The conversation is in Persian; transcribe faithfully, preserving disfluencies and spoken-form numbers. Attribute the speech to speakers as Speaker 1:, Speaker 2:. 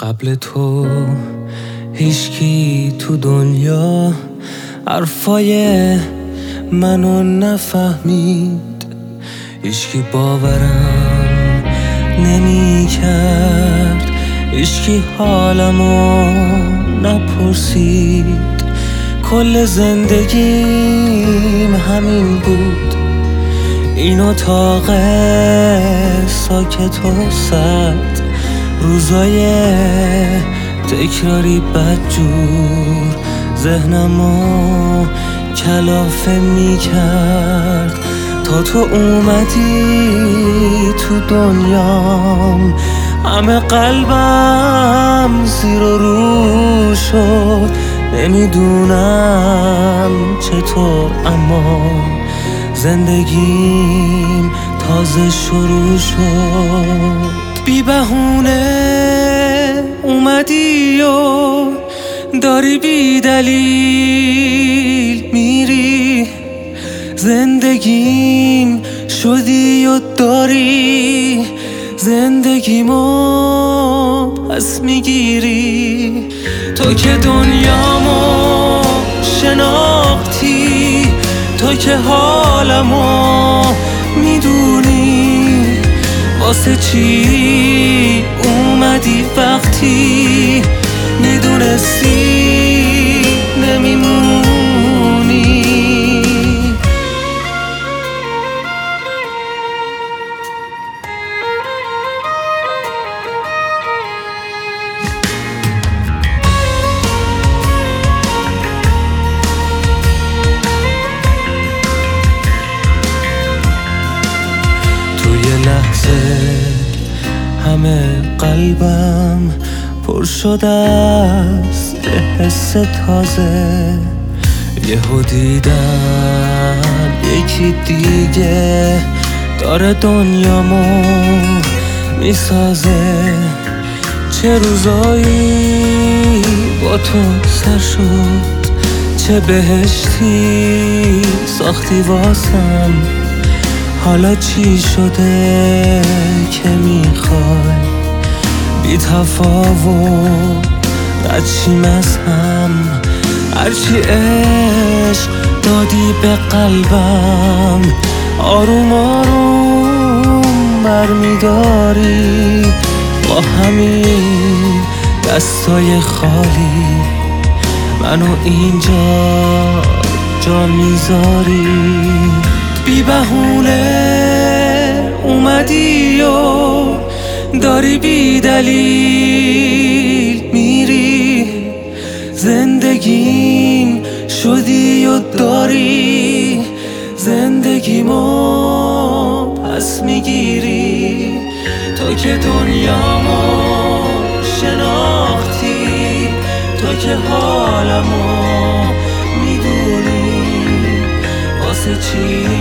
Speaker 1: قبل تو هیچکی تو دنیا حرفای منو نفهمید، هیچکی باورم نمی کرد، هیچکی حالمو نپرسید. کل زندگیم همین بود، این اتاق ساکت و سرد، روزای تکراری بدجور ذهنمو کلافه می کرد. تا تو اومدی تو دنیام همه قلبم زیر و رو شد. نمیدونم چطور اما زندگیم تازه شروع شد. بی بهونه اومدی و داری بی دلیل میری، زندگیم شدی و داری زندگیمو پس میگیری. تو که دنیامو شناختی، تو که حالمو میدونی، واسه چی اومدی وقتی میدونستی نمیمونی؟ لحظه همه قلبم پر شده است به حس تازه. یهو دیدم یکی دیگه داره دنیامو میسازه. چه روزایی با تو سر شد، چه بهشتی ساختی واسم. حالا چی شده که میخوای بی تفاوت رد شیم از هم؟ هرچی عشق دادی به قلبم آروم آروم برمیداری. با همین دستای خالی منو اینجا جا میذاری. بی بهونه اومدی و داری بی دلیل میری، زندگیم شدی و داری زندگیمو پس میگیری. تو که دنیامو شناختی، تو که حالمو میدونی، واسه چی